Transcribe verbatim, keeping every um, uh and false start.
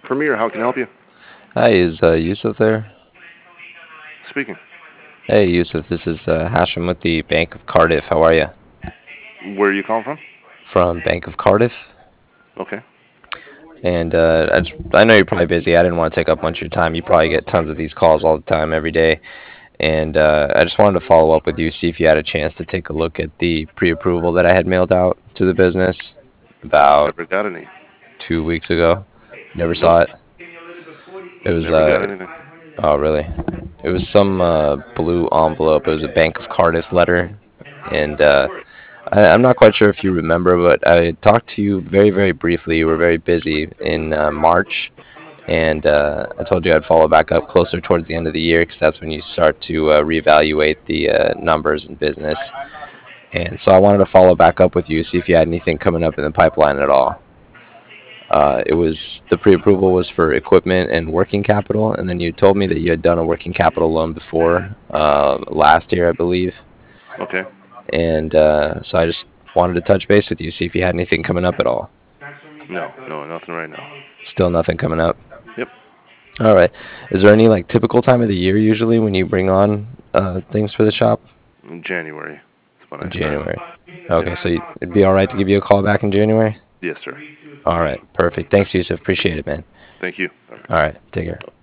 Premier, how can I help you? Hi, is uh, Yusuf there? Speaking. Hey, Yusuf, this is uh, Hashim with the Bank of Cardiff. How are you? Where are you calling from? From Bank of Cardiff. Okay. And uh, I just, I know you're probably busy. I didn't want to take up much of your time. You probably get tons of these calls all the time, every day. And uh, I just wanted to follow up with you, see if you had a chance to take a look at the pre-approval that I had mailed out to the business about Never got any. two weeks ago. Never Nope. saw it. It was Never got uh, anything. oh really? It was some uh, blue envelope. It was a Bank of Cardiff letter, and uh, I, I'm not quite sure if you remember, but I talked to you very, very briefly. You were very busy in uh, March, and uh, I told you I'd follow back up closer towards the end of the year because that's when you start to uh, reevaluate the uh, numbers in business. And so I wanted to follow back up with you, see if you had anything coming up in the pipeline at all. Uh, it was the pre-approval was for equipment and working capital, and then you told me that you had done a working capital loan before uh, last year, I believe. Okay. And uh, so I just wanted to touch base with you, see if you had anything coming up at all. No, no, nothing right now. Still nothing coming up. Yep. All right. Is there any like typical time of the year usually when you bring on uh, things for the shop? In January. That's when In I start. January. Yep. Okay, so you- it'd be all right to give you a call back in January? Yes, sir. All right, perfect. Thanks, Yusuf. Appreciate it, man. Thank you. All right, take care.